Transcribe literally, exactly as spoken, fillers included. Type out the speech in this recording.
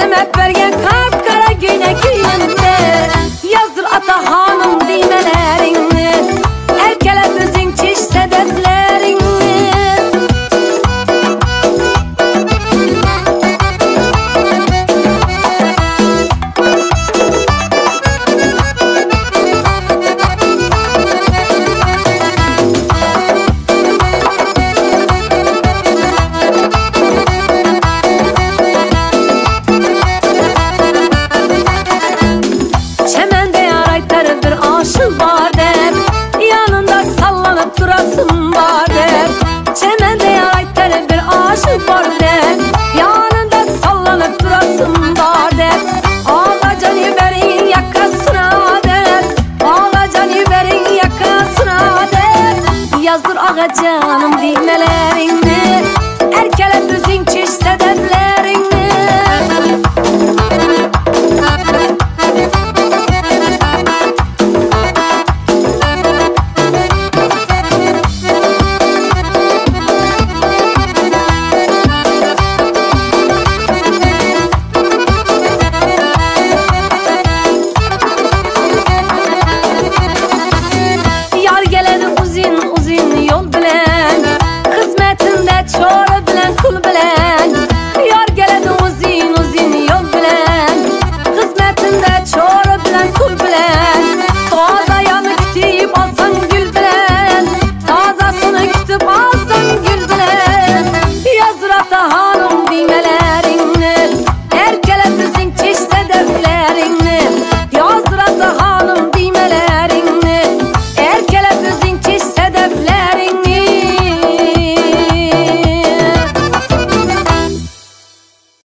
Semet bergen kapkara güynekinde yazdır ata hanım dimelerini, erkele gözün çiş sedeflerini. Var der, yanında sallanıp durasın var der. Çemende yaraytar bir aşık var der, yanında sallanıp durasın var der. Ağlacan yüberin yakasına der, ağlacan yüberin yakasına der. Yazdır ağa canım dimelerin.